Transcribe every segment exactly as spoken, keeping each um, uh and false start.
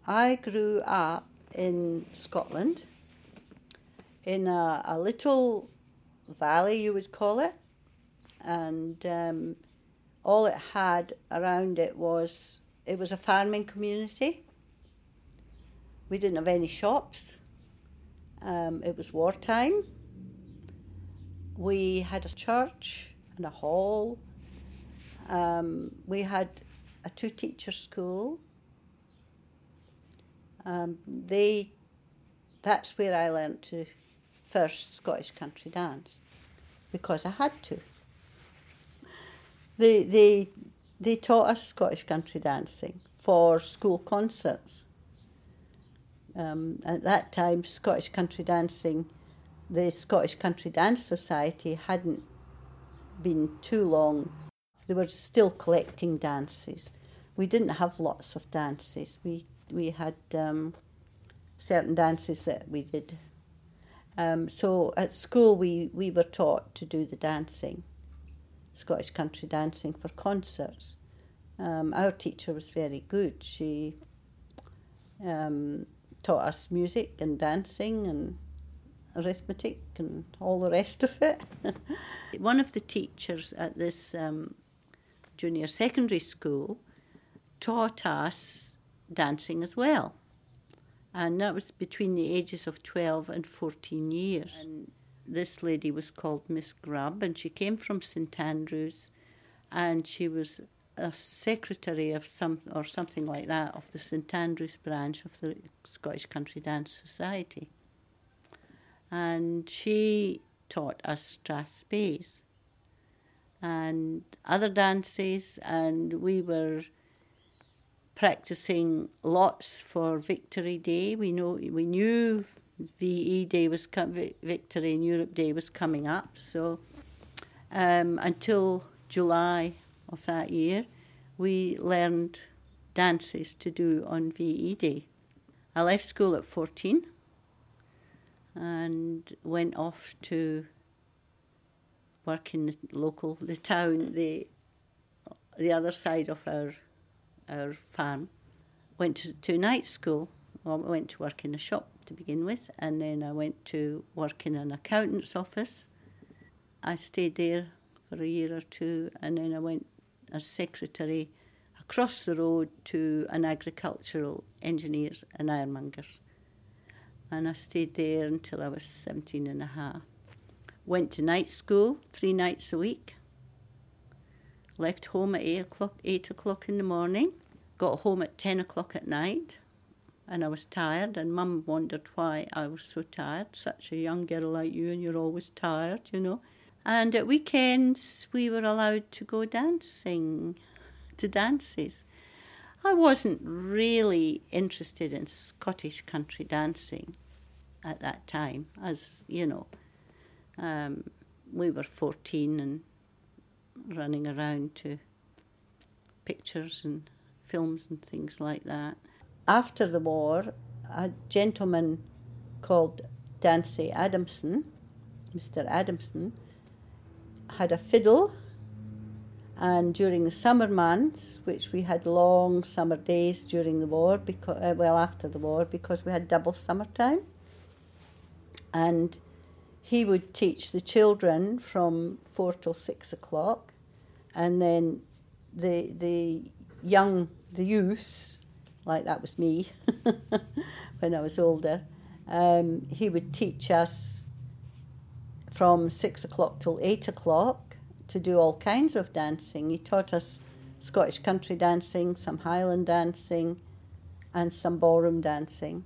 I grew up in Scotland, in a, a little valley, you would call it, and um, all it had around it was, it was a farming community. We didn't have any shops. Um, it was wartime. We had a church and a hall. Um, we had a two-teacher school. Um, they, that's where I learnt to first Scottish country dance, because I had to. They, they, they taught us Scottish country dancing for school concerts. Um, at that time, Scottish country dancing, the Scottish Country Dance Society hadn't been too long. They were still collecting dances. We didn't have lots of dances. We we had um, certain dances that we did. Um, so at school we, we were taught to do the dancing, Scottish country dancing for concerts. Um, our teacher was very good. She um, taught us music and dancing and arithmetic and all the rest of it. One of the teachers at this um, junior secondary school taught us dancing as well. And that was between the ages of twelve and fourteen years. And this lady was called Miss Grubb, and she came from St Andrews, and she was a secretary of some or something like that of the St Andrews branch of the Scottish Country Dance Society. And she taught us Strathspeys and other dances, and we were practicing lots for Victory Day. We know we knew V E Day was com- Victory in Europe Day was coming up, so um, until July of that year, we learned dances to do on V E Day. I left school at fourteen and went off to work in the local, the town, the the other side of our our farm. Went to, to night school. Well, I went to work in a shop to begin with, and then I went to work in an accountant's office. I stayed there for a year or two, and then I went as secretary across the road to an agricultural engineers and ironmongers. And I stayed there until I was seventeen and a half. Went to night school three nights a week. Left home at eight o'clock, eight o'clock in the morning. Got home at ten o'clock at night, and I was tired, and Mum wondered why I was so tired. Such a young girl like you, and you're always tired, you know. And at weekends, we were allowed to go dancing, to dances. I wasn't really interested in Scottish country dancing at that time, as, you know, um, we were fourteen and running around to pictures and films and things like that. After the war, a gentleman called Dancy Adamson, Mister Adamson, had a fiddle, and during the summer months, which we had long summer days during the war, because uh, well after the war, because we had double summertime, and he would teach the children from four till six o'clock, and then the the young the youths, like that was me when I was older, um, he would teach us from six o'clock till eight o'clock to do all kinds of dancing. He taught us Scottish country dancing, some Highland dancing, and some ballroom dancing.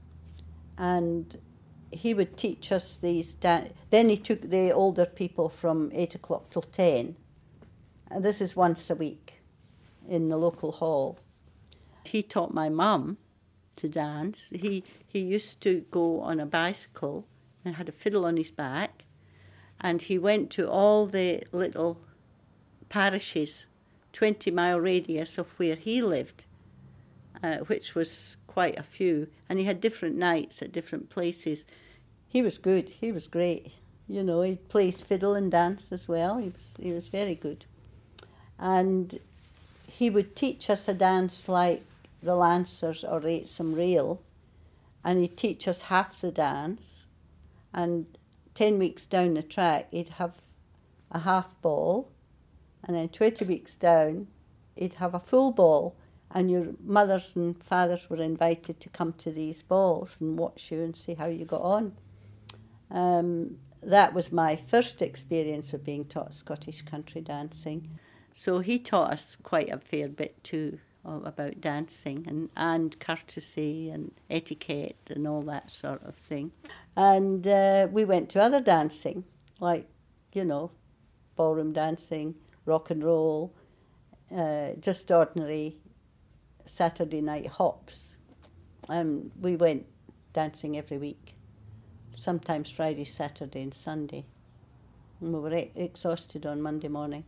And he would teach us these dan- then he took the older people from eight o'clock till ten. And this is once a week in the local hall. He taught my mum to dance. He he used to go on a bicycle and had a fiddle on his back, and he went to all the little parishes, twenty mile radius of where he lived, uh, which was quite a few, and he had different nights at different places. He was good. He was great. You know, he plays fiddle and dance as well. He was he was very good. And he would teach us a dance like the Lancers or the Eightsome Rail, and he'd teach us half the dance, and ten weeks down the track he'd have a half ball, and then twenty weeks down he'd have a full ball, and your mothers and fathers were invited to come to these balls and watch you and see how you got on. Um, that was my first experience of being taught Scottish country dancing. So he taught us quite a fair bit too about dancing and, and courtesy and etiquette and all that sort of thing. And uh, we went to other dancing, like, you know, ballroom dancing, rock and roll, uh, just ordinary Saturday night hops. And we went dancing every week, sometimes Friday, Saturday and Sunday. And we were e- exhausted on Monday morning.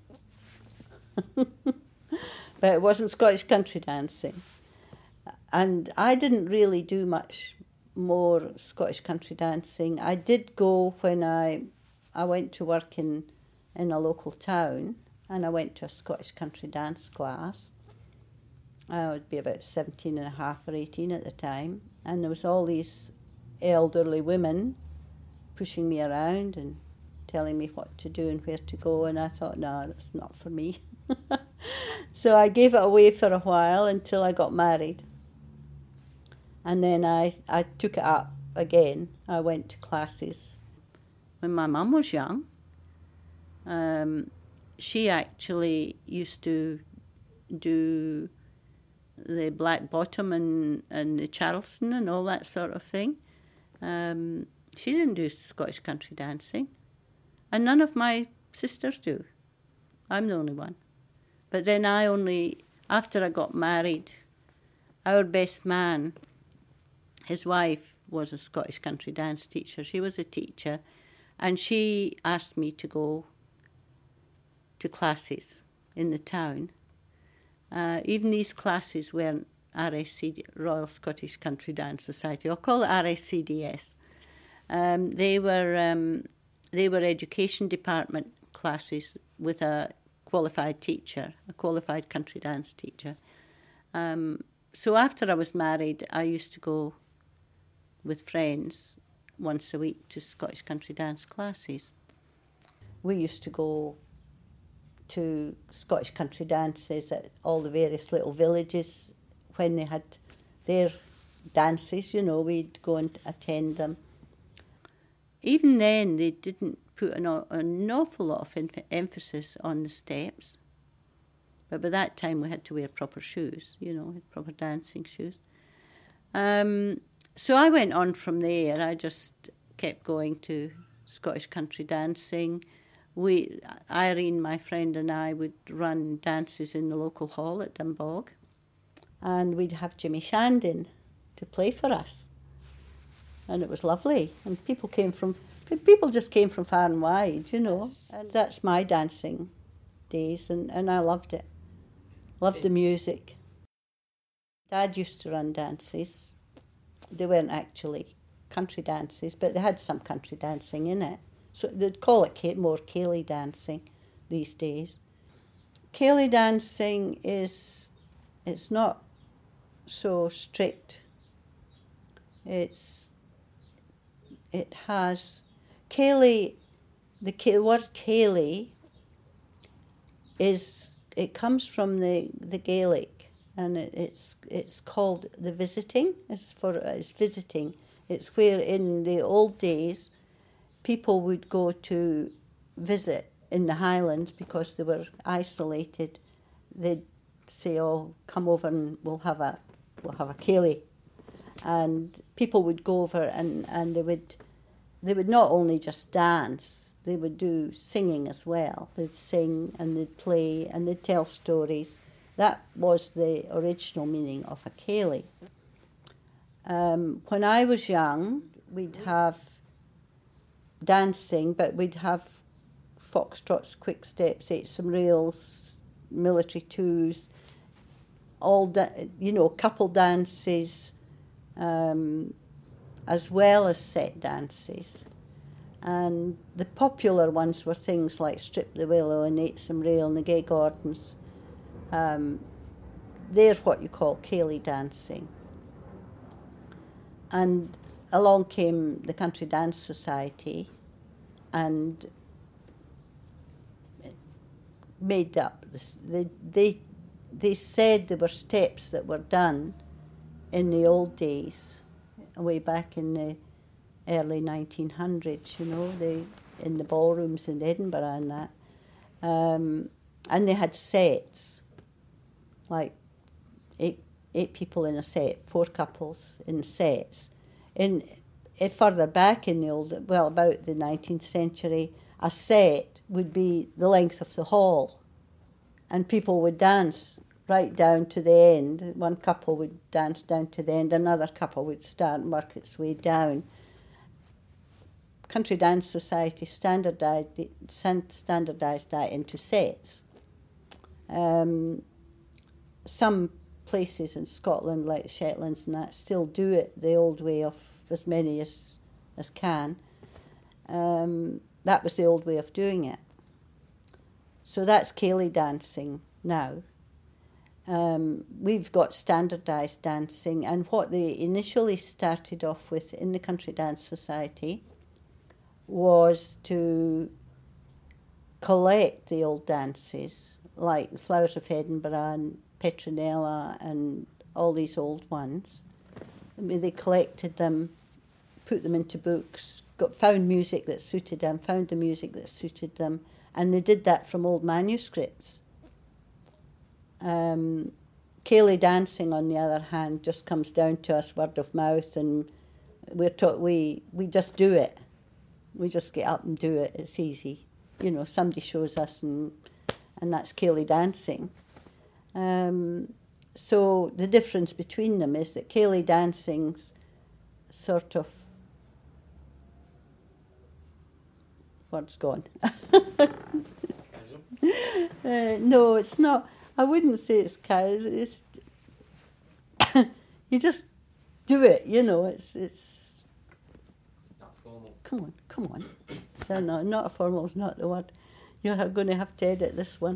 But it wasn't Scottish country dancing. And I didn't really do much more Scottish country dancing. I did go when I I went to work in, in a local town, and I went to a Scottish country dance class. I would be about seventeen and a half or eighteen at the time, and there was all these elderly women pushing me around and telling me what to do and where to go, and I thought, no, that's not for me. So I gave it away for a while until I got married. And then I, I took it up again. I went to classes. When my mum was young, um, she actually used to do the Black Bottom and, and the Charleston and all that sort of thing. Um, she didn't do Scottish country dancing. And none of my sisters do. I'm the only one. But then I only, after I got married, our best man, his wife was a Scottish country dance teacher. She was a teacher, and she asked me to go to classes in the town. Uh, even these classes weren't R S C D, Royal Scottish Country Dance Society. I'll call it R S C D S. Um, they were um, they were education department classes with a qualified teacher, a qualified country dance teacher. Um, so after I was married, I used to go with friends once a week to Scottish country dance classes. We used to go to Scottish country dances at all the various little villages when they had their dances, you know, we'd go and attend them. Even then, they didn't put an, an awful lot of em- emphasis on the steps. But by that time, we had to wear proper shoes, you know, proper dancing shoes. Um, so I went on from there. I just kept going to Scottish country dancing. We, Irene, my friend, and I would run dances in the local hall at Dumbog. And we'd have Jimmy Shandon to play for us. And it was lovely. And people came from, people just came from far and wide, you know. And that's my dancing days, and, and I loved it. Loved the music. Dad used to run dances. They weren't actually country dances, but they had some country dancing in it. So they'd call it more Ceilidh dancing these days. Ceilidh dancing is, it's not so strict. It's, it has, Ceilidh, the word Ceilidh is, it comes from the, the Gaelic, and it, it's it's called the visiting. It's for it's visiting. It's where in the old days people would go to visit in the Highlands because they were isolated. They'd say, "Oh, come over and we'll have a we'll have a ceilidh," and people would go over and, and they would they would not only just dance. They would do singing as well. They'd sing and they'd play and they'd tell stories. That was the original meaning of a ceilidh. Um, when I was young, we'd have dancing, but we'd have foxtrots, quick steps, eightsome rails, military twos, all da- you know, couple dances, um, as well as set dances. And the popular ones were things like Strip the Willow and Eightsome Rail and the Gay Gordons. Um, they're what you call ceilidh dancing. And along came the Country Dance Society and made up this. They, they, they said there were steps that were done in the old days, way back in the early nineteen hundreds, you know, they, in the ballrooms in Edinburgh and that. Um, and they had sets, like eight, eight people in a set, four couples in sets. In, in further back in the old, well, about the nineteenth century, a set would be the length of the hall, and people would dance right down to the end. One couple would dance down to the end, another couple would start and work its way down. Country Dance Society standardised, standardised that into sets. Um, some places in Scotland, like Shetlands and that, still do it the old way of as many as, as can. Um, that was the old way of doing it. So that's ceilidh dancing now. Um, we've got standardised dancing, and what they initially started off with in the Country Dance Society was to collect the old dances, like Flowers of Edinburgh and Petronella and all these old ones. I mean, they collected them, put them into books, got found music that suited them, found the music that suited them, and they did that from old manuscripts. Um, ceilidh dancing, on the other hand, just comes down to us word of mouth, and we're taught we we just do it. We just get up and do it. It's easy, you know. Somebody shows us, and and that's ceilidh dancing. Um, so the difference between them is that ceilidh dancing's sort of word's gone. uh, no, it's not. I wouldn't say it's casual. It's you just do it, you know. It's it's. Not formal. Come on, come on. No, no, not formal is not the word. You're going to have to edit this one.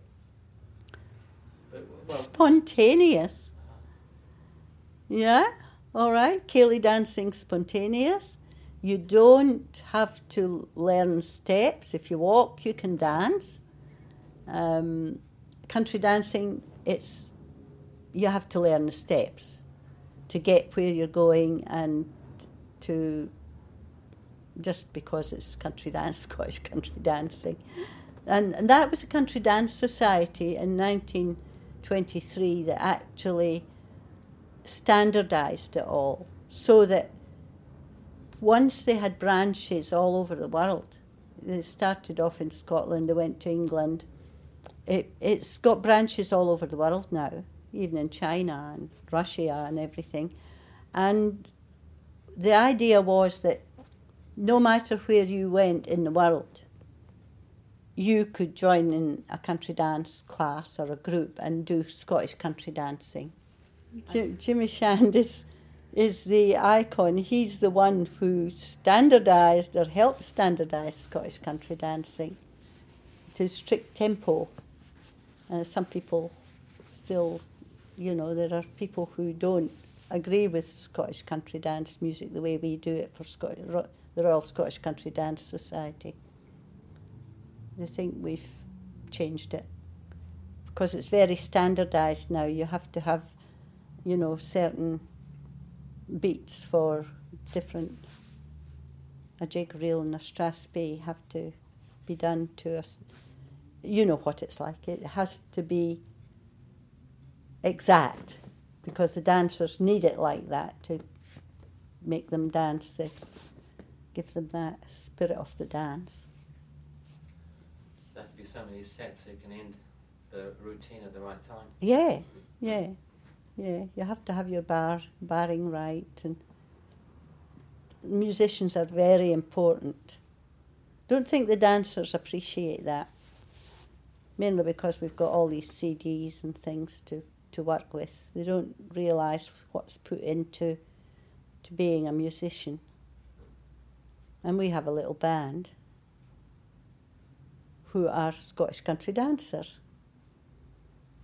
But, well, Spontaneous. Yeah, all right. Ceilidh dancing spontaneous. You don't have to learn steps. If you walk, you can dance. Um, country dancing, it's you have to learn the steps to get where you're going, and to just because it's country dance, Scottish country dancing. And, and that was a Country Dance Society in nineteen twenty-three that actually standardised it all, so that once they had branches all over the world. They started off in Scotland, they went to England. It, it's got branches all over the world now, even in China and Russia and everything. And the idea was that no matter where you went in the world, you could join in a country dance class or a group and do Scottish country dancing. J- Jimmy Shand is, is the icon. He's the one who standardised or helped standardise Scottish country dancing to strict tempo. Uh, some people still, you know, there are people who don't agree with Scottish country dance music the way we do it for Scot- Ro- the Royal Scottish Country Dance Society. They think we've changed it because it's very standardised now. You have to have, you know, certain beats for different. A jig reel and a strathspey have to be done to us. You know what it's like. It has to be exact because the dancers need it like that to make them dance. It gives them that spirit of the dance. there have to be so many sets so you can end the routine at the right time. Yeah, yeah, yeah. You have to have your bar barring right, and musicians are very important. Don't think the dancers appreciate that. Mainly because we've got all these C Ds and things to, to work with. They don't realise what's put into to being a musician. And we have a little band who are Scottish country dancers.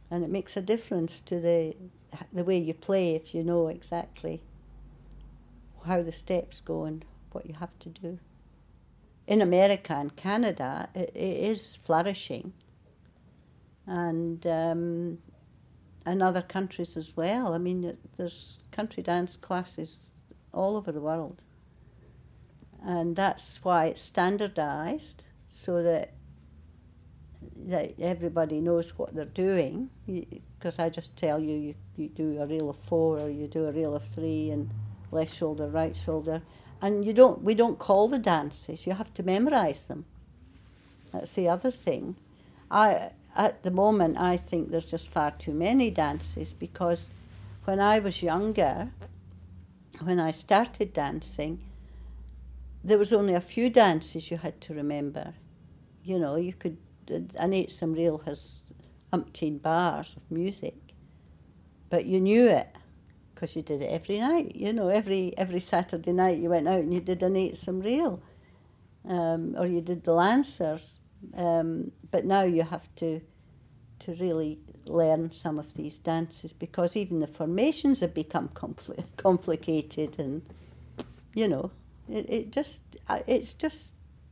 And it makes a difference to the the way you play if you know exactly how the steps go and what you have to do. In America and Canada, it, it is flourishing, and um, and other countries as well. I mean, there's country dance classes all over the world, and that's why it's standardised so that that everybody knows what they're doing. Because I just tell you, you, you do a reel of four or you do a reel of three, and left shoulder, right shoulder, and you don't. We don't call the dances. You have to memorise them. That's the other thing. I at the moment I think there's just far too many dances, because when I was younger, when I started dancing, there was only a few dances you had to remember. You know, you could. An eight-some reel has umpteen bars of music, but you knew it because you did it every night. You know, every every Saturday night you went out and you did an eight-some reel, um, or you did the Lancers. Um, but now you have to to really learn some of these dances, because even the formations have become compli- complicated, and you know, it it just it's just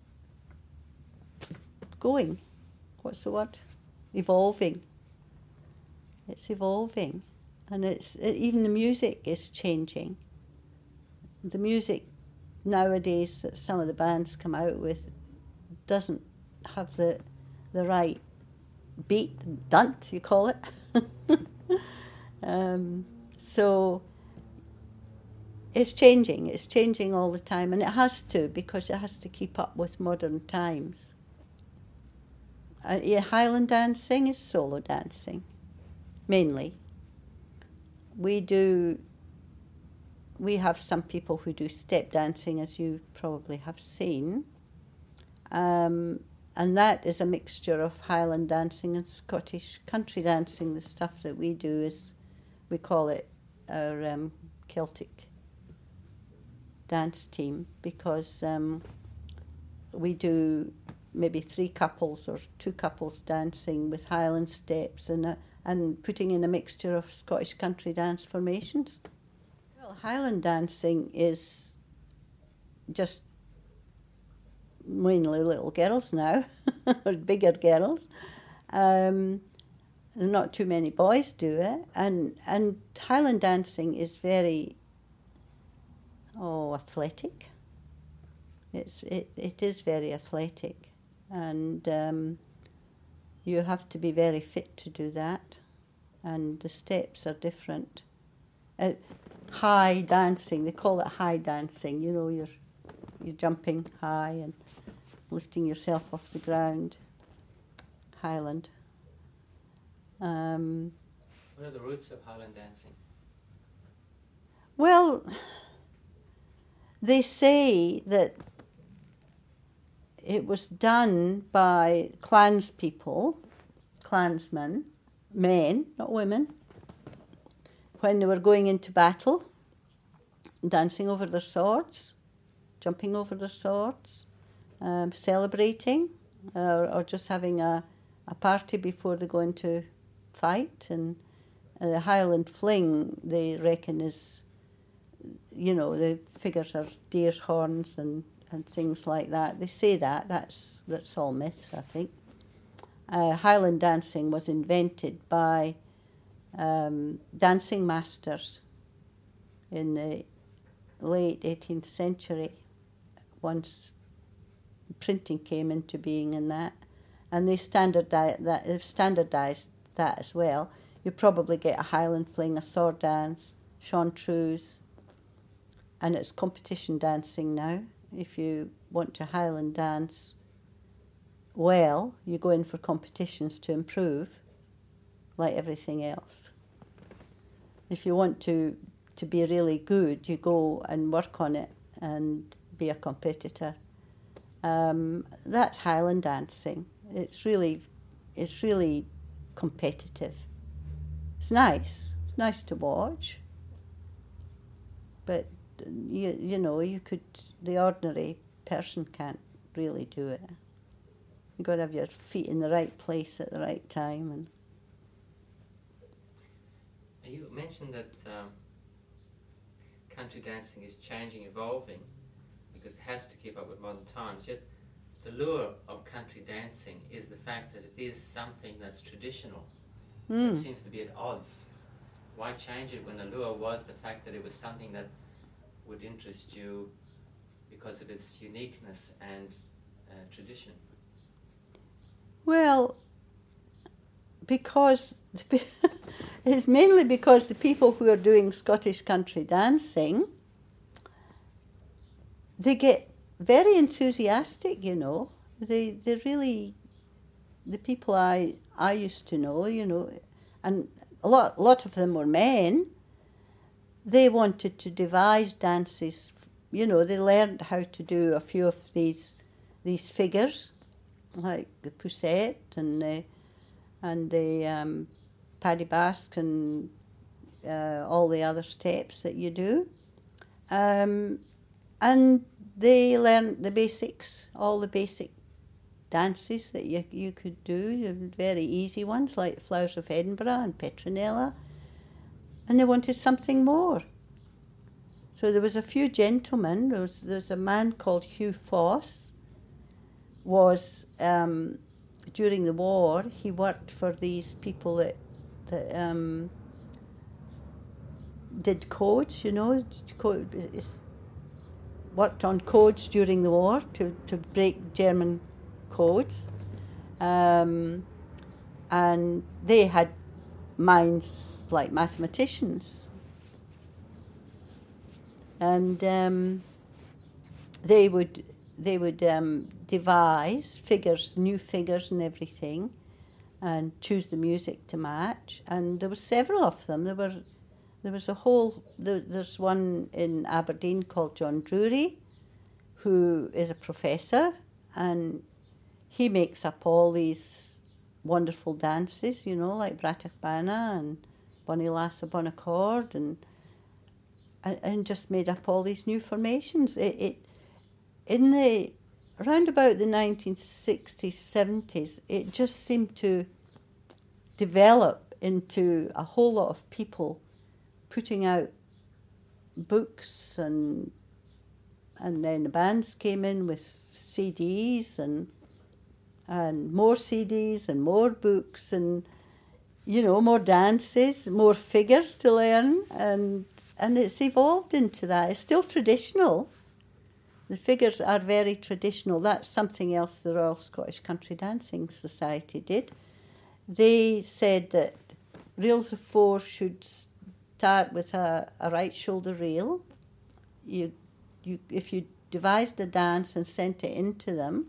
going. What's the word? Evolving. It's evolving, and it's it, even the music is changing. The music nowadays that some of the bands come out with doesn't have the the right beat, dunt you call it. um, so it's changing. It's changing all the time, and it has to, because it has to keep up with modern times. Uh, yeah, Highland dancing is solo dancing, mainly. We do, we have some people who do step dancing, as you probably have seen, um, and that is a mixture of Highland dancing and Scottish country dancing. The stuff that we do is, we call it our um, Celtic dance team, because um, we do maybe three couples or two couples dancing with Highland steps, and a, and putting in a mixture of Scottish country dance formations. Well, Highland dancing is just mainly little girls now, or bigger girls. Um, not too many boys do it, and and Highland dancing is very oh athletic. It's it, it is very athletic. And um, you have to be very fit to do that, and the steps are different. Uh, high dancing, they call it high dancing. You know, you're you're jumping high and lifting yourself off the ground. Highland. Um, what are the roots of Highland dancing? Well, they say that it was done by clanspeople, clansmen, men, not women, when they were going into battle, dancing over their swords, jumping over their swords, um, celebrating, or, or just having a, a party before they go into fight. And uh, the Highland fling, they reckon, is, you know, the figures are deer's horns and and things like that. They say that. That's that's all myths, I think. Uh, Highland dancing was invented by um, dancing masters in the late eighteenth century, once printing came into being and that, and they standardised that, they've standardised that as well. You probably get a Highland fling, a sword dance, chantreuse, and it's competition dancing now. If you want to Highland dance well, you go in for competitions to improve, like everything else. If you want to, to be really good, you go and work on it and be a competitor. Um, that's Highland dancing. It's really, it's really competitive. It's nice. It's nice to watch, but you you know you could. The ordinary person can't really do it. You've got to have your feet in the right place at the right time. And You mentioned that um, country dancing is changing, evolving, because it has to keep up with modern times. Yet the lure of country dancing is the fact that it is something that's traditional. Mm. So it seems to be at odds. Why change it when the lure was the fact that it was something that would interest you because of its uniqueness and uh, tradition? Well, because it's mainly because the people who are doing Scottish country dancing, they get very enthusiastic, you know. They they really, the people I I used to know, you know, and a lot a lot of them were men. They wanted to devise dances, you know. They learned how to do a few of these these figures, like the poussette and the and the um, Paddy Basque and uh, all the other steps that you do, um, and they learned the basics, all the basic dances that you you could do, the very easy ones like Flowers of Edinburgh and Petronella, and they wanted something more. So there was a few gentlemen. There was there's a man called Hugh Foss. Was um, during the war, he worked for these people that that um, did codes, you know, worked on codes during the war to, to break German codes. Um, and they had minds like mathematicians. And um, they would they would um, devise figures, new figures and everything, and choose the music to match. And there were several of them. There were there was a whole. There, there's one in Aberdeen called John Drury, who is a professor, and he makes up all these wonderful dances, you know, like Bratach Bana and Bonnie Lass of Bonaccord, and, and and just made up all these new formations. It, it in the around about the nineteen sixties, seventies, it just seemed to develop into a whole lot of people putting out books, and and then the bands came in with C Ds and and more C Ds and more books and, you know, more dances, more figures to learn, and and it's evolved into that. It's still traditional. The figures are very traditional. That's something else the Royal Scottish Country Dancing Society did. They said that reels of four should start with a, a right shoulder reel. You, you, if you devised a dance and sent it into them,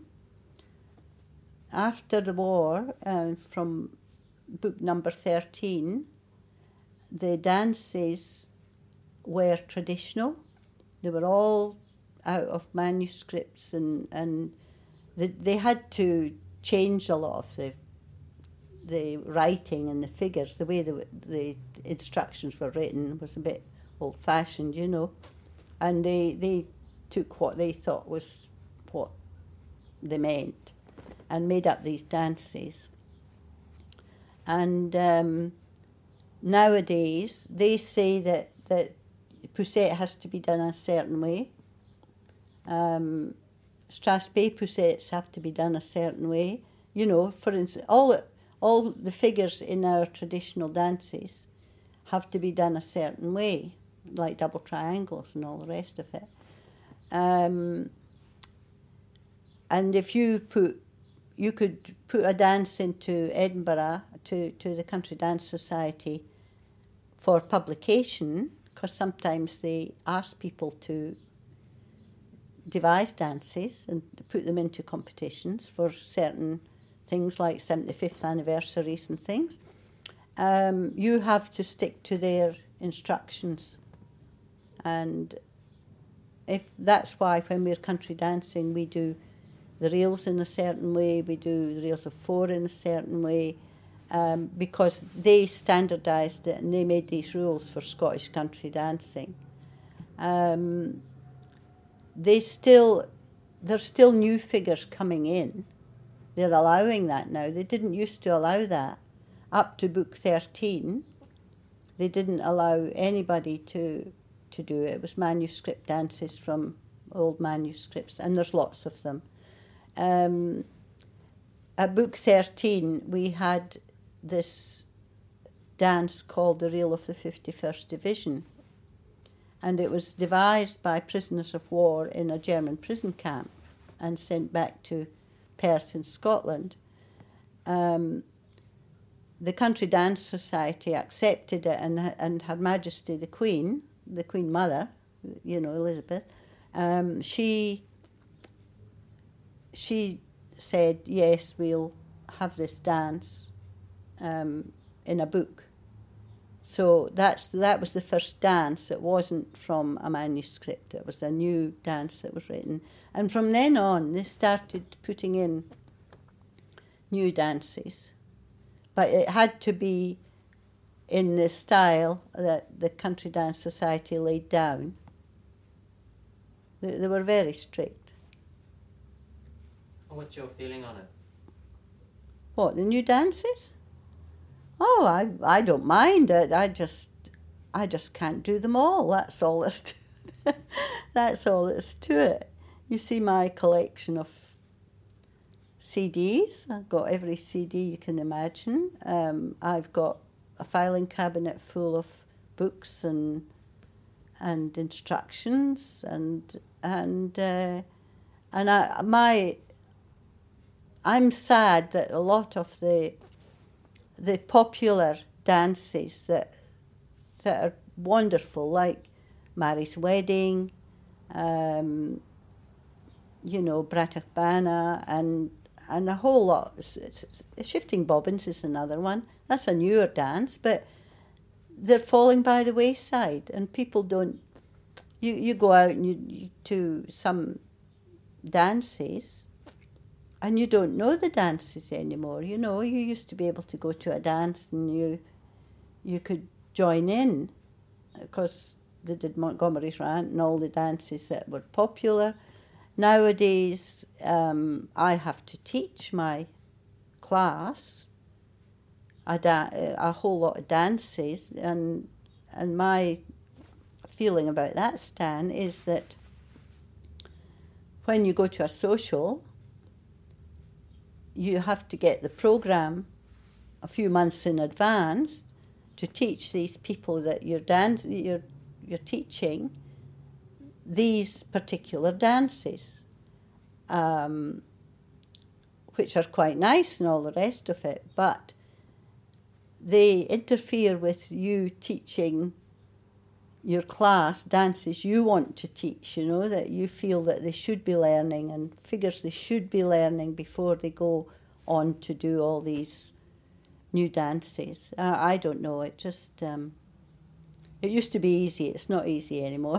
after the war, uh, from book number thirteen, the dances were traditional. They were all out of manuscripts, and, and they, they had to change a lot of the the writing and the figures. The way the, the instructions were written was a bit old-fashioned, you know. And they, they took what they thought was what they meant and made up these dances. And um, nowadays, they say that, that poussette has to be done a certain way. Um, Strathspey poussettes have to be done a certain way. You know, for instance, all all the figures in our traditional dances have to be done a certain way, like double triangles and all the rest of it. Um, and if you put, you could put a dance into Edinburgh to, to the Country Dance Society for publication, because sometimes they ask people to devise dances and put them into competitions for certain things like seventy-fifth anniversaries and things. Um, you have to stick to their instructions. And if that's why when we're country dancing, we do the reels in a certain way, we do the reels of four in a certain way, um, because they standardised it and they made these rules for Scottish country dancing. Um, they still, there's still new figures coming in. They're allowing that now. They didn't used to allow that. Up to book thirteen, they didn't allow anybody to to do it. It was manuscript dances from old manuscripts, and there's lots of them. Um, at Book thirteen, we had this dance called the Reel of the fifty-first Division, and it was devised by prisoners of war in a German prison camp and sent back to Perth in Scotland. Um, the Country Dance Society accepted it, and and Her Majesty the Queen, the Queen Mother, you know, Elizabeth, um, she she said, yes, we'll have this dance um, in a book. So that's that was the first dance that wasn't from a manuscript. It was a new dance that was written. And from then on, they started putting in new dances. But it had to be in the style that the Country Dance Society laid down. They, they were very strict. What's your feeling on it? What, the new dances? Oh, I I don't mind it. I just I just can't do them all. That's all there's to that's all there's to it. You see my collection of C Ds. I've got every C D you can imagine. Um, I've got a filing cabinet full of books and and instructions and and uh, and I my I'm sad that a lot of the the popular dances that that are wonderful, like Mary's Wedding, um, you know, Bratach Bana, and and a whole lot. It's, it's, Shifting Bobbins is another one. That's a newer dance, but they're falling by the wayside, and people don't. You you go out and you, you to some dances, and you don't know the dances anymore. You know, you used to be able to go to a dance and you you could join in, because they did Montgomery's Rant and all the dances that were popular. Nowadays, um, I have to teach my class a, da- a whole lot of dances, and and my feeling about that, Stan, is that when you go to a social, you have to get the programme a few months in advance to teach these people that you're, dan- you're, you're teaching these particular dances, um, which are quite nice and all the rest of it, but they interfere with you teaching your class dances you want to teach, you know, that you feel that they should be learning, and figures they should be learning before they go on to do all these new dances. Uh, I don't know, it just, um, it used to be easy, it's not easy anymore.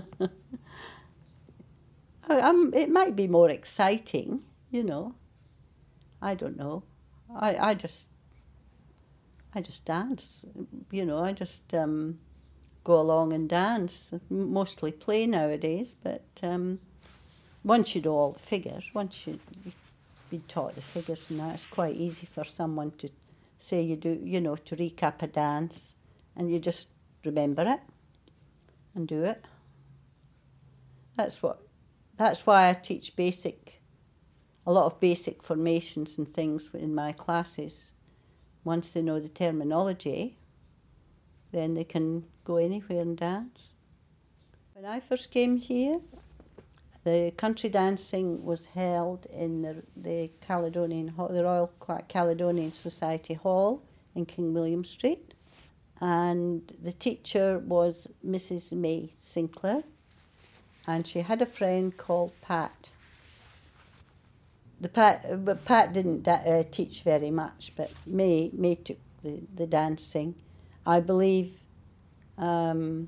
um, it might be more exciting, you know, I don't know. I, I just, I just dance, you know, I just... Um, go along and dance, mostly play nowadays, but um, once you know all the figures, once you, you've been taught the figures and that, it's quite easy for someone to say you do, you know, to recap a dance, and you just remember it and do it. That's what, that's why I teach basic, a lot of basic formations and things in my classes. Once they know the terminology, then they can go anywhere and dance. When I first came here, the country dancing was held in the, the Caledonian Hall, the Royal Caledonian Society Hall in King William Street, and the teacher was Missus May Sinclair, and she had a friend called Pat. The Pat, but Pat didn't da- uh, teach very much, but May May took the, the dancing. I believe um,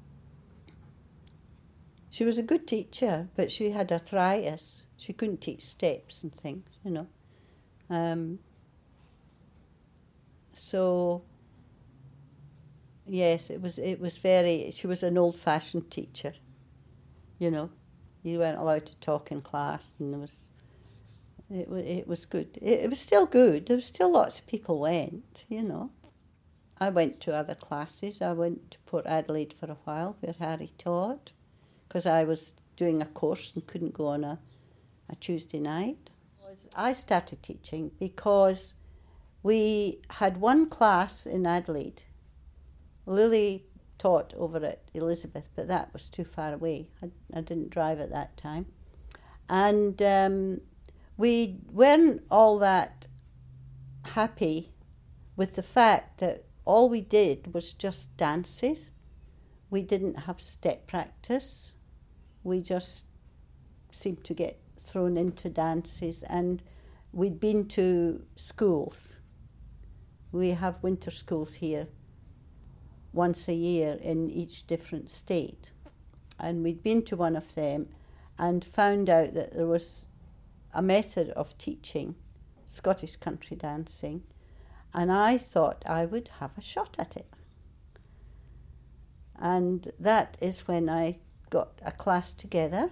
she was a good teacher, but she had arthritis. She couldn't teach steps and things, you know. Um, so, yes, it was it was very, she was an old-fashioned teacher, you know. You weren't allowed to talk in class, and there was, it, it was good. It, it was still good. There was still lots of people went, you know. I went to other classes. I went to Port Adelaide for a while where Harry taught, because I was doing a course and couldn't go on a, a Tuesday night. I started teaching because we had one class in Adelaide. Lily taught over at Elizabeth, but that was too far away. I, I didn't drive at that time. And um, we weren't all that happy with the fact that all we did was just dances. We didn't have step practice. We just seemed to get thrown into dances, and we'd been to schools. We have winter schools here once a year in each different state. And we'd been to one of them and found out that there was a method of teaching Scottish country dancing, and I thought I would have a shot at it. And that is when I got a class together,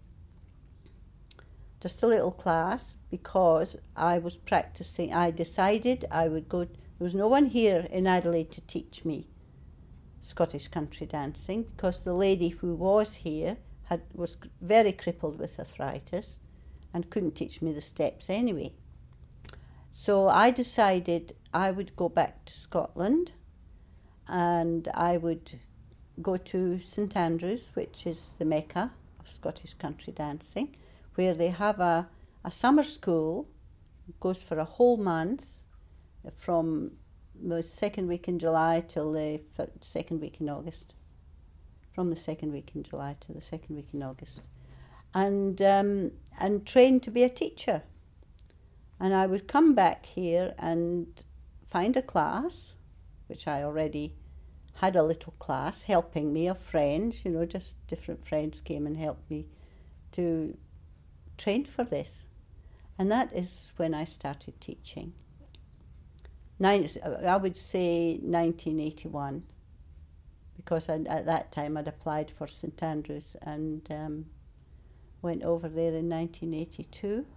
just a little class, because I was practicing. I decided I would go. There was no one here in Adelaide to teach me Scottish country dancing, because the lady who was here had was very crippled with arthritis and couldn't teach me the steps anyway. So I decided I would go back to Scotland, and I would go to St Andrews, which is the Mecca of Scottish country dancing, where they have a, a summer school. It goes for a whole month, from the second week in July till the second week in August. From the second week in July to the second week in August. And, um, and train to be a teacher. And I would come back here and find a class, which I already had a little class helping me of friends, you know, just different friends came and helped me to train for this. And that is when I started teaching. Nine, I would say nineteen eighty-one, because I, at that time I'd applied for St Andrews and um, went over there in nineteen eighty-two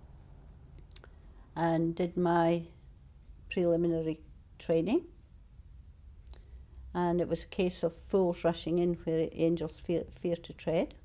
and did my preliminary training. And it was a case of fools rushing in where angels fear, fear to tread.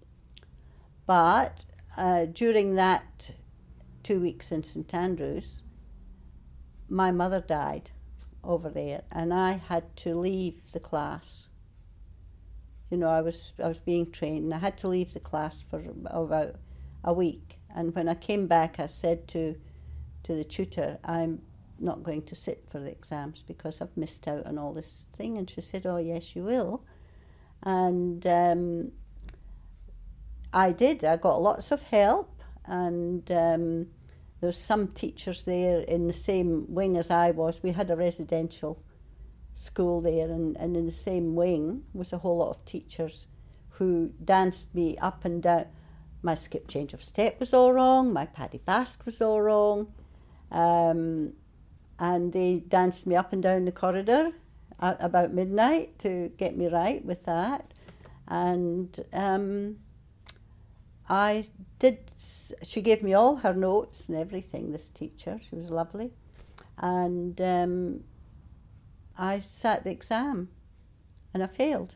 But uh, during that two weeks in St Andrews, my mother died over there, and I had to leave the class. You know, I was I was being trained, and I had to leave the class for about a week. And when I came back, I said to to the tutor, I'm not going to sit for the exams because I've missed out on all this thing. And she said, oh yes, you will. And um, I did. I got lots of help, and um, there was some teachers there in the same wing as I was. We had a residential school there, and, and in the same wing was a whole lot of teachers who danced me up and down. My skip change of step was all wrong, my Paddy Basque was all wrong, um, and they danced me up and down the corridor at about midnight to get me right with that. And um, I did, she gave me all her notes and everything, this teacher, she was lovely. And um, I sat the exam and I failed.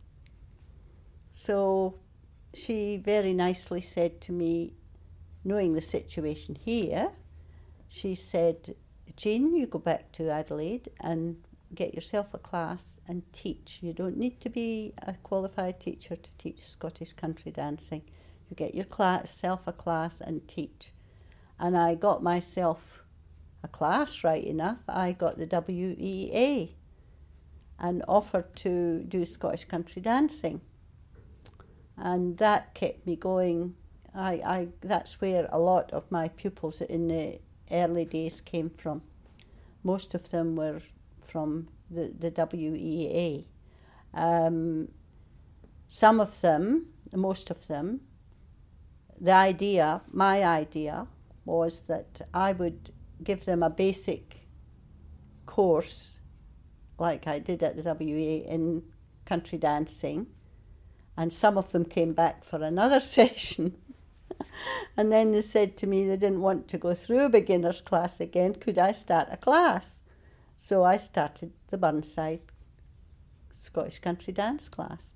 So she very nicely said to me, knowing the situation here, she said, Jean, you go back to Adelaide and get yourself a class and teach. You don't need to be a qualified teacher to teach Scottish country dancing. You get yourself a class and teach. And I got myself a class, right enough. I got the W E A and offered to do Scottish country dancing. And that kept me going. I, I that's where a lot of my pupils in the early days came from. Most of them were from the, the W E A. Um, some of them, most of them, the idea, my idea, was that I would give them a basic course, like I did at the W E A, in country dancing, and some of them came back for another session. And then they said to me they didn't want to go through a beginner's class again. Could I start a class? So I started the Burnside Scottish Country Dance class.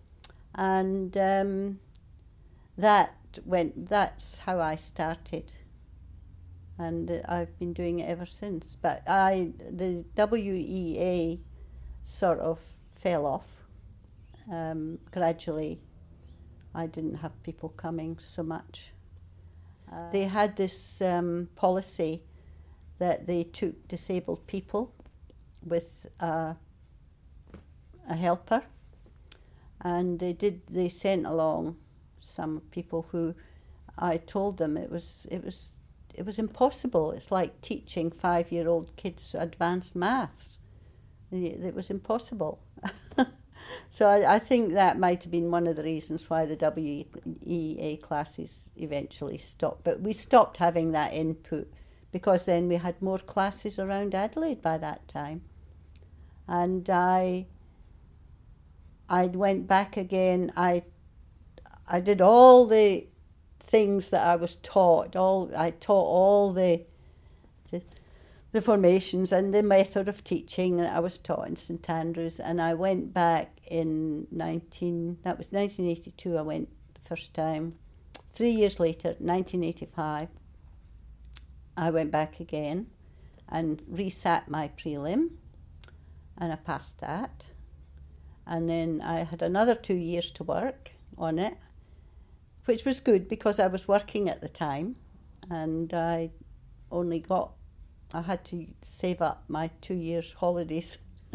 And um, that went, that's how I started. And I've been doing it ever since. But I, the W E A sort of fell off um, gradually. I didn't have people coming so much. Uh, they had this um, policy that they took disabled people with uh, a helper, and they did. They sent along some people who I told them it was it was it was impossible. It's like teaching five-year-old kids advanced maths. It was impossible. So I, I think that might have been one of the reasons why the W E A classes eventually stopped. But we stopped having that input because then we had more classes around Adelaide by that time. And I I went back again. I I did all the things that I was taught. All I taught all the the the formations and the method of teaching that I was taught in St Andrews, and I went back in nineteen that was nineteen eighty-two. I went the first time. Three years later, nineteen eighty-five, I went back again and resat my prelim, and I passed that. And then I had another two years to work on it, which was good because I was working at the time, and I only got I had to save up my two years' holidays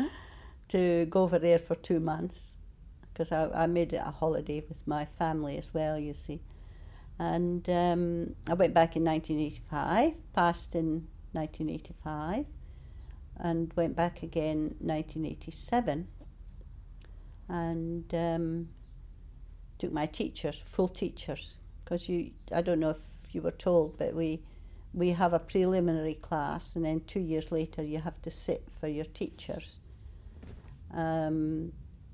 to go over there for two months because I, I made it a holiday with my family as well, you see. And um, I went back in nineteen eighty-five, passed in nineteen eighty-five, and went back again nineteen eighty-seven, and um, took my teachers, full teachers, because you, I don't know if you were told, but we we have a preliminary class, and then two years later you have to sit for your teachers. Um,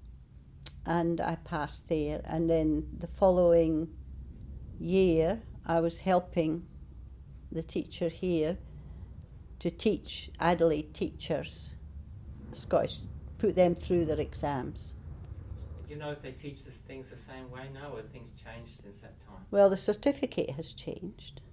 and I passed there, and then the following year I was helping the teacher here to teach Adelaide teachers Scottish, put them through their exams. Do you know if they teach these things the same way now, or have things changed since that time? Well, the certificate has changed.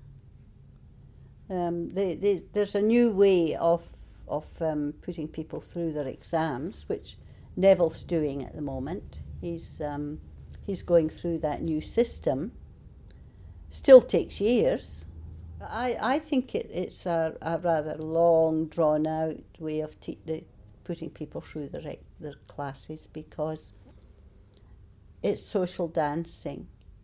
Um, they, they, there's a new way of of um, putting people through their exams, which Neville's doing at the moment. He's um, he's going through that new system. Still takes years. I I think it, it's a, a rather long, drawn out way of te- the, putting people through their their classes, because it's social dancing,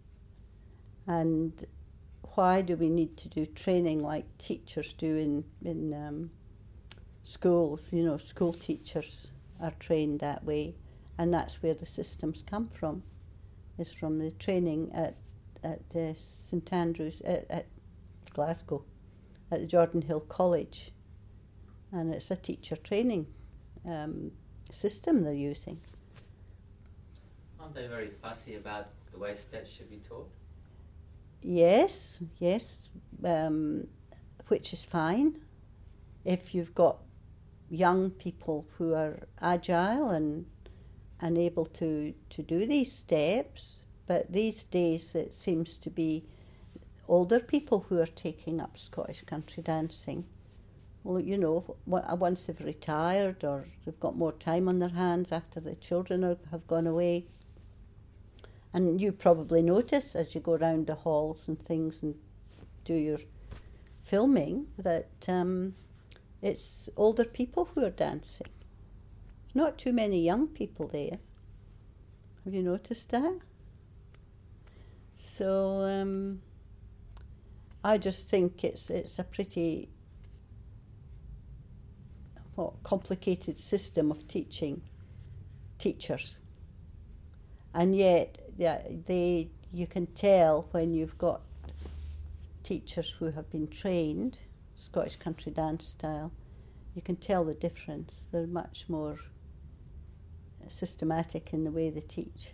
and why do we need to do training like teachers do in, in um, schools? You know, school teachers are trained that way, and that's where the systems come from, is from the training at, at uh, St Andrews, at, at Glasgow, at the Jordan Hill College. And it's a teacher training um, system they're using. Aren't they very fussy about the way steps should be taught? Yes, yes, um, which is fine if you've got young people who are agile and and able to, to do these steps. But these days it seems to be older people who are taking up Scottish country dancing. Well, you know, once they've retired or they've got more time on their hands after the children are, have gone away. And you probably notice as you go around the halls and things and do your filming that um, it's older people who are dancing. There's not too many young people there. Have you noticed that? So um, I just think it's it's a pretty what, complicated system of teaching teachers. And yet, yeah, they you can tell when you've got teachers who have been trained Scottish country dance style, you can tell the difference. They're much more systematic in the way they teach.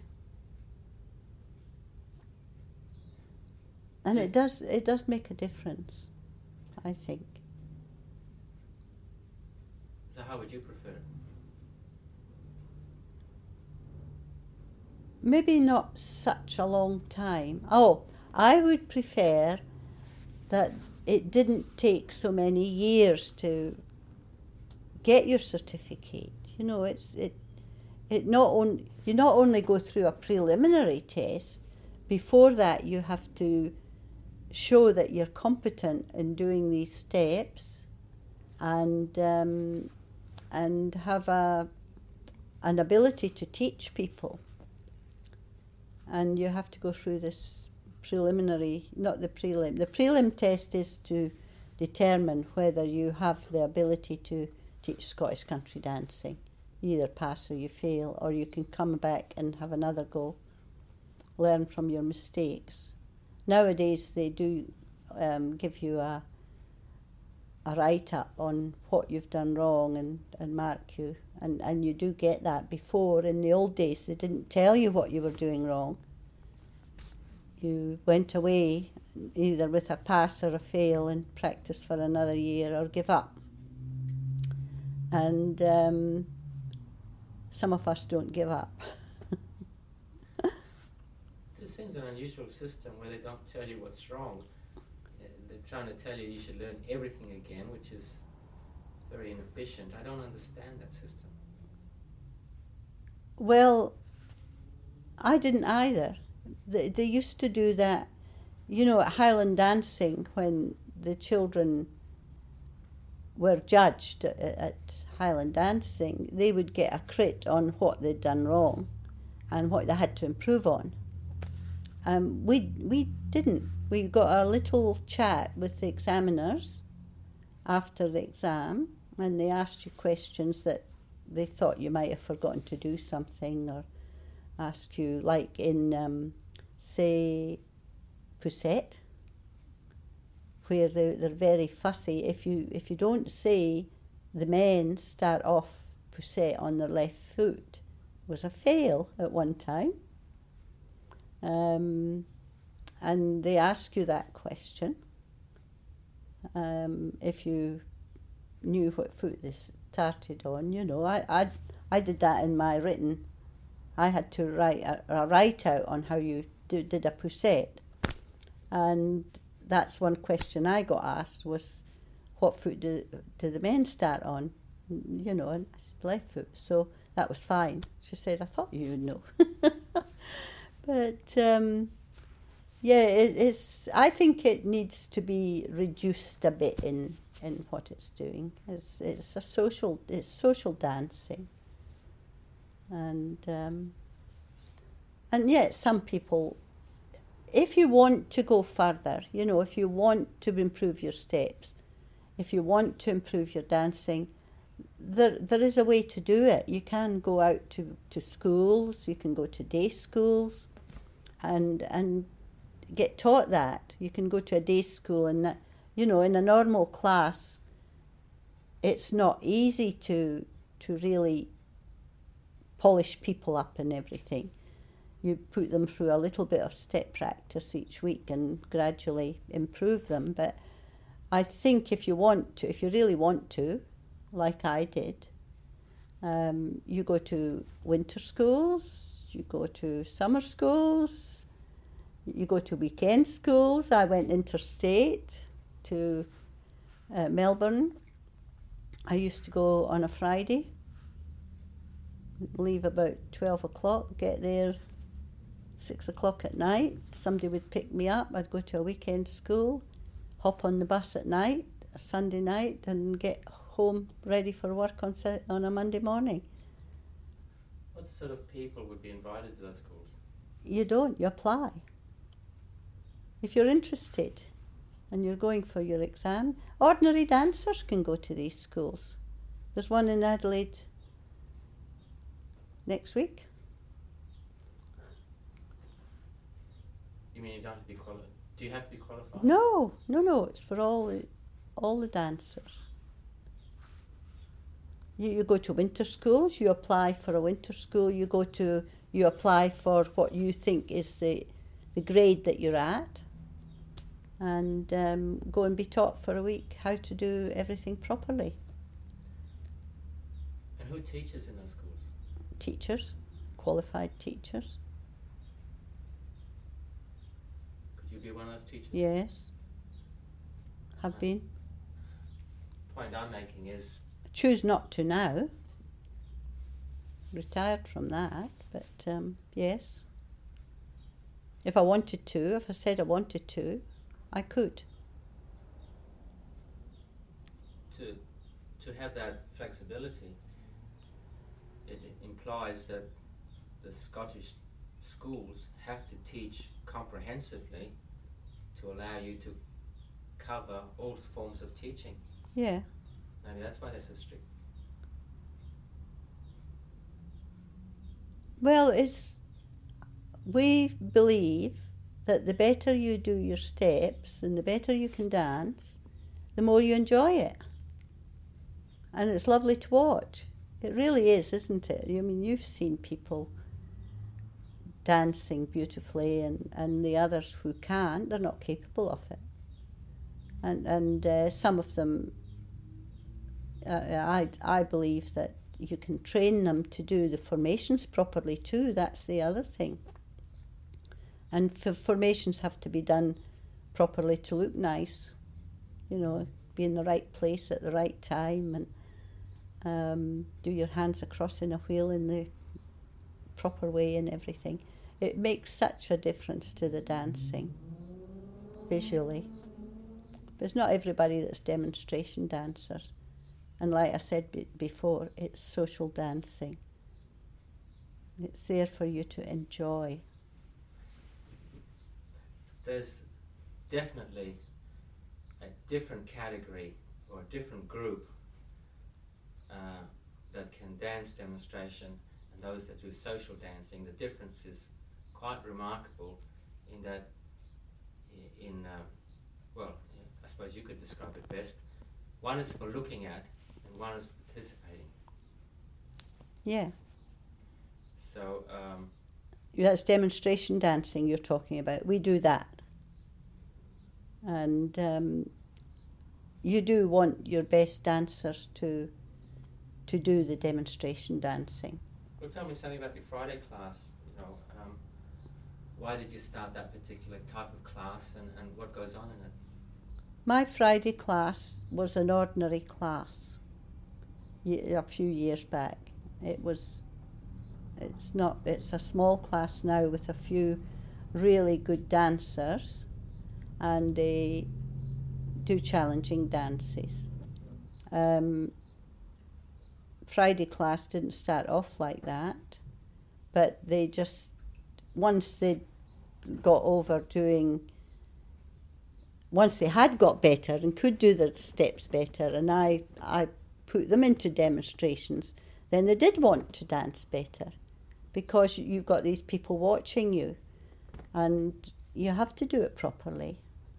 And it does it does make a difference, I think. So how would you prefer it? maybe not such a long time. Oh, I would prefer that it didn't take so many years to get your certificate. You know, it's it it not on, you not only go through a preliminary test, before that you have to show that you're competent in doing these steps, and um, and have a an ability to teach people. And you have to go through this preliminary, not the prelim. The prelim test is to determine whether you have the ability to teach Scottish country dancing. You either pass or you fail, or you can come back and have another go, learn from your mistakes. Nowadays they do um, give you a a write-up on what you've done wrong and, and mark you. And, and you do get that. Before, in the old days, they didn't tell you what you were doing wrong. You went away either with a pass or a fail and practice for another year or give up. And um, some of us don't give up. This seems an unusual system where they don't tell you what's wrong. They're trying to tell you you should learn everything again, which is very inefficient. I don't understand that system. Well, I didn't either. They, they used to do that, you know, at Highland Dancing, when the children were judged at, at Highland Dancing, they would get a crit on what they'd done wrong and what they had to improve on. Um, we we didn't. We got a little chat with the examiners after the exam, and they asked you questions that they thought you might have forgotten to do something, or asked you, like in, um, say, Poussette, where they're, they're very fussy. If you if you don't say the men start off Poussette on their left foot, it was a fail at one time. Um, and they ask you that question. Um, if you knew what foot they started on, you know, I, I, I did that in my written. I had to write a, a write out on how you do, did a Poussette. And that's one question I got asked was, what foot do, do the men start on? You know, and I said, left foot. So that was fine. She said, I thought you would know. But, um, yeah, it, it's. I think it needs to be reduced a bit in, in what it's doing. It's it's a social it's social dancing, and um, and yet some people, if you want to go further, you know, if you want to improve your steps, if you want to improve your dancing, there there is a way to do it. You can go out to, to schools. You can go to day schools, and and. get taught that. You can go to a day school, and that, you know, in a normal class, it's not easy to to really polish people up and everything. You put them through a little bit of step practice each week and gradually improve them. But I think if you want to, if you really want to, like I did, um, you go to winter schools, you go to summer schools, you go to weekend schools. I went interstate to uh, Melbourne. I used to go on a Friday, leave about twelve o'clock, get there six o'clock at night. Somebody would pick me up. I'd go to a weekend school, hop on the bus at night, a Sunday night, and get home ready for work on, on a Monday morning. What sort of people would be invited to those schools? You don't, you apply. If you're interested and you're going for your exam, ordinary dancers can go to these schools. There's one in Adelaide next week. You mean you don't have to be qualified? Do you have to be qualified? No, no, no. It's for all the, all the dancers. You, you go to winter schools. You apply for a winter school. You go to you apply for what you think is the the grade that you're at, and um, go and be taught for a week how to do everything properly. And who teaches in those schools? Teachers, qualified teachers. to be one of those teachers? Yes. Have been. The point I'm making is... I choose not to now. Retired from that, but um, yes. If I wanted to, if I said I wanted to, I could. To, to have that flexibility, it implies that the Scottish schools have to teach comprehensively to allow you to cover all forms of teaching. Yeah. Maybe that's why they're so strict. Well, it's, we believe that the better you do your steps and the better you can dance, the more you enjoy it. And it's lovely to watch. It really is, isn't it? I mean, you've seen people dancing beautifully, and, and the others who can't, they're not capable of it. And and uh, some of them, uh, I, I believe that you can train them to do the formations properly too. That's the other thing. And f- formations have to be done properly to look nice. You know, be in the right place at the right time, and um, do your hands across in a wheel in the proper way and everything. It makes such a difference to the dancing, visually. But it's not everybody that's demonstration dancers. And like I said b- before, it's social dancing. It's there for you to enjoy. There's definitely a different category or a different group uh, that can dance demonstration and those that do social dancing. The difference is quite remarkable in that, i- in uh, well, I suppose you could describe it best. One is for looking at, and one is for participating. Yeah. So, um, That's demonstration dancing you're talking about. We do that. And um, you do want your best dancers to to do the demonstration dancing. well, tell me something about your Friday class. You know, um, why did you start that particular type of class, and, and what goes on in it? My Friday class was an ordinary class ye- a few years back. It was, it's not, it's a small class now with a few really good dancers, and they do challenging dances. Um, Friday class didn't start off like that, but they just, once they got over doing, once they had got better and could do the steps better, and I, I put them into demonstrations, then they did want to dance better, because you've got these people watching you, and you have to do it properly.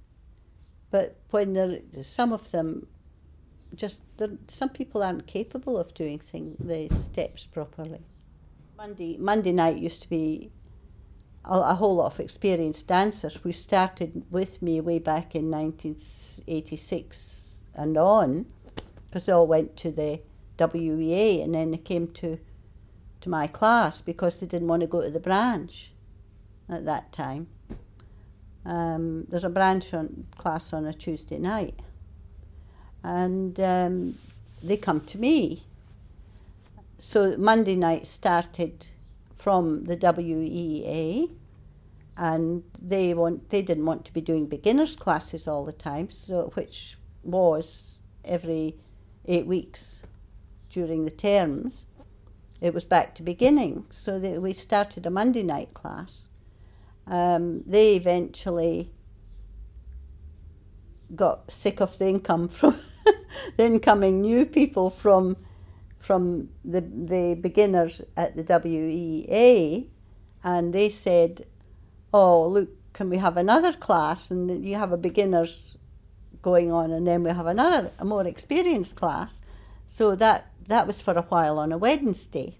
But when there, some of them, just some people aren't capable of doing thing, the steps properly. Monday Monday night used to be a, a whole lot of experienced dancers who started with me way back in nineteen eighty-six and on, because they all went to the W E A, and then they came to to my class because they didn't want to go to the branch at that time. Um, there's a branch on class on a Tuesday night, and um, they come to me. So Monday night started from the W E A, and they want they didn't want to be doing beginners classes all the time, so which was every eight weeks during the terms. It was back to beginning, so they, we started a Monday night class. Um, they eventually got sick of the income from the incoming new people from from the the beginners at the W E A, and they said, "Oh, look, can we have another class? And you have a beginners going on, and then we have another, a more experienced class." So that that was for a while on a Wednesday.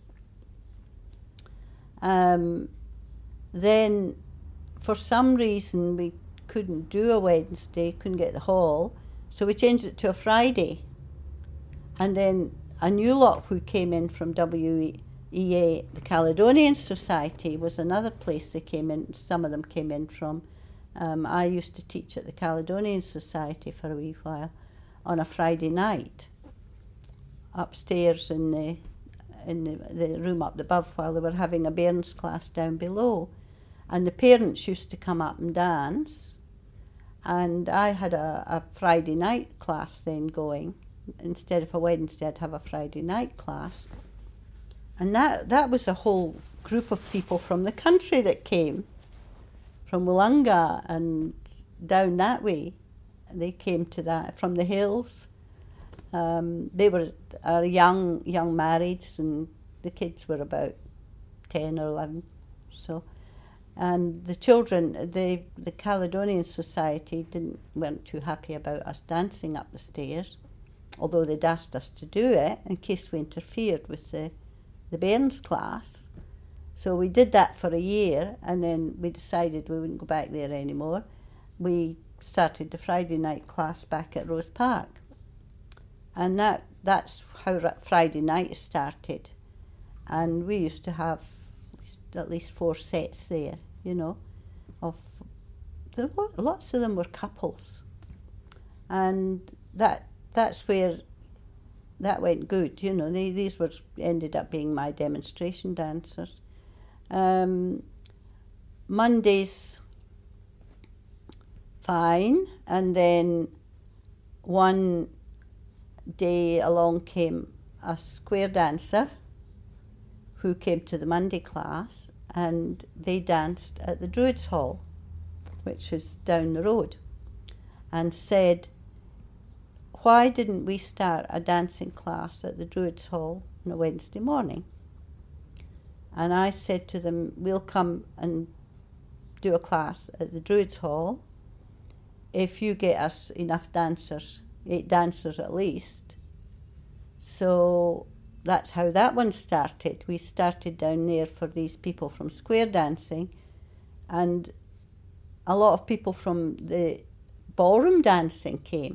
Um, then, for some reason, we couldn't do a Wednesday, couldn't get the hall, so we changed it to a Friday. And then a new lot who came in from W E A, the Caledonian Society, was another place they came in, some of them came in from. Um, I used to teach at the Caledonian Society for a wee while on a Friday night, upstairs in the in the, the room up above while they were having a bairns class down below. And the parents used to come up and dance. And I had a, a Friday night class then going. Instead of a Wednesday, I'd have a Friday night class. And that, that was a whole group of people from the country that came, from Wollonga and down that way. They came to that, from the hills. Um, they were uh, young, young marrieds, and the kids were about ten or eleven. So, and the children, the the Caledonian Society didn't weren't too happy about us dancing up the stairs, although they'd asked us to do it in case we interfered with the the bairns class. So we did that for a year, and then we decided we wouldn't go back there anymore. We started the Friday night class back at Rose Park. And that that's how Friday night started. And we used to have at least four sets there, you know. Of there were, lots of them were couples. And that that's where that went good, you know. They, these were ended up being my demonstration dancers. Um, Mondays, fine. And then one day along came a square dancer who came to the Monday class, and they danced at the Druids Hall, which is down the road, and said, why didn't we start a dancing class at the Druids Hall on a Wednesday morning? And I said to them, we'll come and do a class at the Druids Hall if you get us enough dancers, eight dancers at least. So that's how that one started. We started down there for these people from square dancing, and a lot of people from the ballroom dancing came.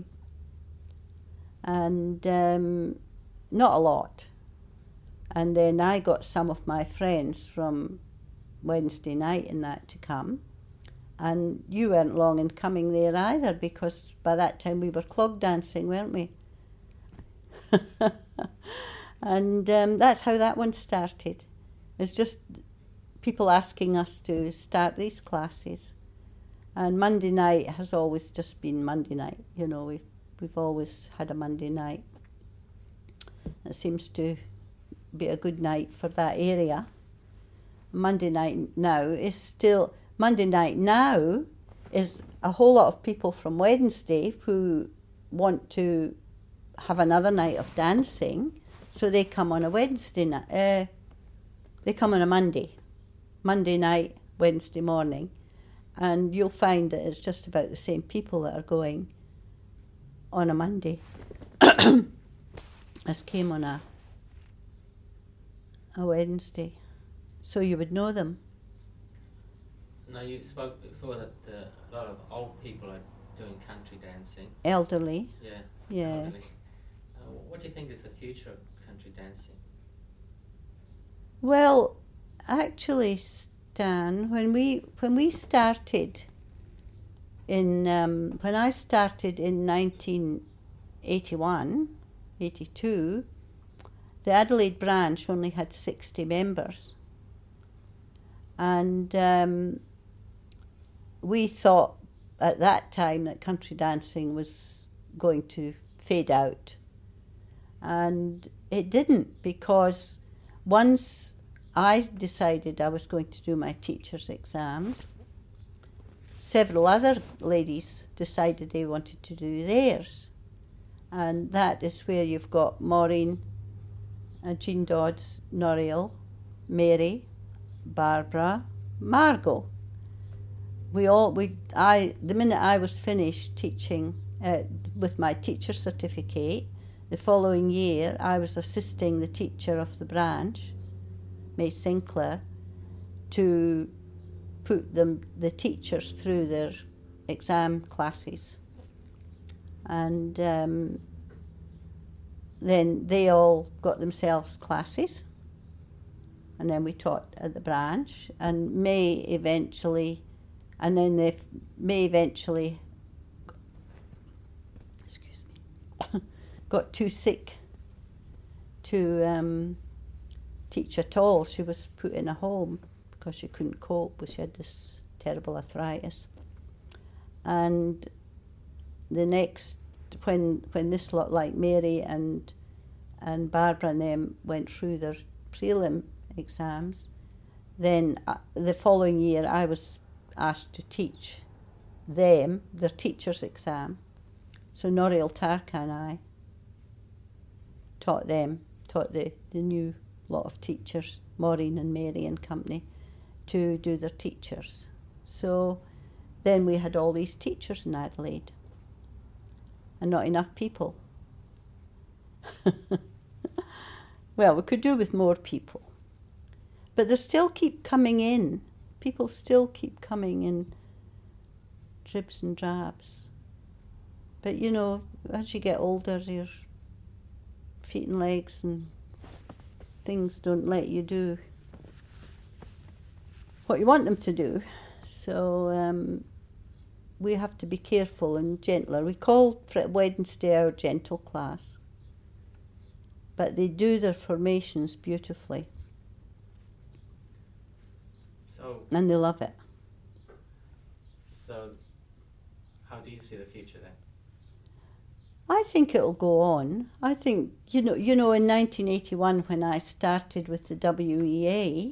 And um, not a lot. And then I got some of my friends from Wednesday night and that to come. And you weren't long in coming there either, because by that time we were clog dancing, weren't we? And um, that's how that one started. It's just people asking us to start these classes. And Monday night has always just been Monday night. You know, we've, we've always had a Monday night. It seems to be a good night for that area. Monday night now is still... Monday night now is a whole lot of people from Wednesday who want to have another night of dancing, so they come on a Wednesday night. Uh, they come on a Monday, Monday night, Wednesday morning, and you'll find that it's just about the same people that are going on a Monday as came on a a Wednesday, so you would know them. Now, you spoke before that uh, a lot of old people are doing country dancing. Elderly. Yeah. Yeah. Elderly. Uh, what do you think is the future of country dancing? Well, actually, Stan, when we when we started in um, when I started in nineteen eighty-one, eighty-two, the Adelaide branch only had sixty members, and um, we thought at that time that country dancing was going to fade out. And it didn't, because once I decided I was going to do my teacher's exams, several other ladies decided they wanted to do theirs. And that is where you've got Maureen, uh, Jean Dodds, Noriel, Mary, Barbara, Margot. We all, we, I, the minute I was finished teaching uh, with my teacher certificate, the following year I was assisting the teacher of the branch, May Sinclair, to put them, the teachers through their exam classes. And um, then they all got themselves classes, and then we taught at the branch, and May eventually And then they may eventually, excuse me, got too sick to um, teach at all. She was put in a home because she couldn't cope, but she had this terrible arthritis. And the next, when when this lot like Mary and and Barbara and them went through their prelim exams, then uh, the following year I was asked to teach them their teacher's exam. So Nouriel Tarka and I taught them, taught the, the new lot of teachers, Maureen and Mary and company, to do their teachers. So then we had all these teachers in Adelaide and not enough people. Well, we could do with more people. But they still keep coming in. People still keep coming in dribs and drabs. But, you know, as you get older, your feet and legs and things don't let you do what you want them to do. So um, we have to be careful and gentler. We call Wednesday our gentle class. But they do their formations beautifully. So, and they love it. So, how do you see the future then? I think it'll go on. I think, you know, you know, in nineteen eighty-one when I started with the W E A,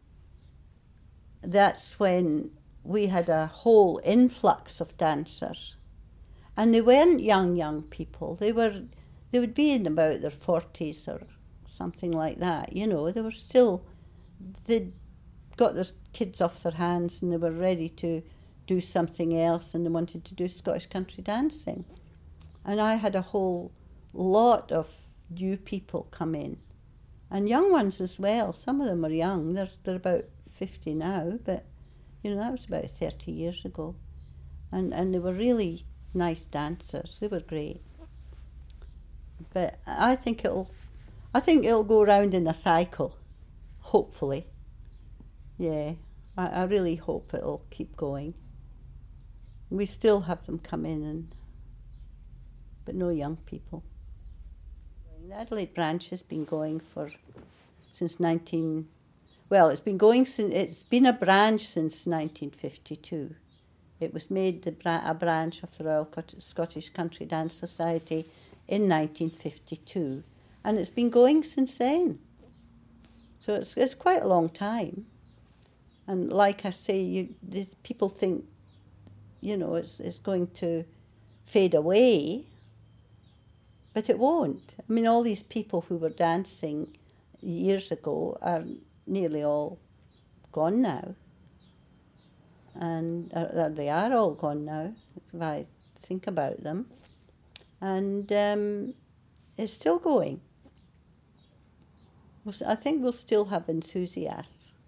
that's when we had a whole influx of dancers. And they weren't young, young people. They were, they would be in about their forties or something like that, you know. They were still, they'd got their kids off their hands and they were ready to do something else and they wanted to do Scottish country dancing. And I had a whole lot of new people come in. And young ones as well. Some of them are young. They're, they're about fifty now, but, you know, that was about thirty years ago. And, and they were really nice dancers. They were great. But I think it'll, I think it'll go round in a cycle, hopefully. Yeah, I, I really hope it'll keep going. We still have them come in, and but no young people. The Adelaide branch has been going for since nineteen. Well, it's been going since it's been a branch since nineteen fifty-two. It was made the bra- a branch of the Royal Scottish Country Dance Society in nineteen fifty-two, and it's been going since then. So it's it's quite a long time. And like I say, you these people think, you know, it's it's going to fade away, but it won't. I mean, all these people who were dancing years ago are nearly all gone now. And uh, they are all gone now, if I think about them. And um, it's still going. I think we'll still have enthusiasts.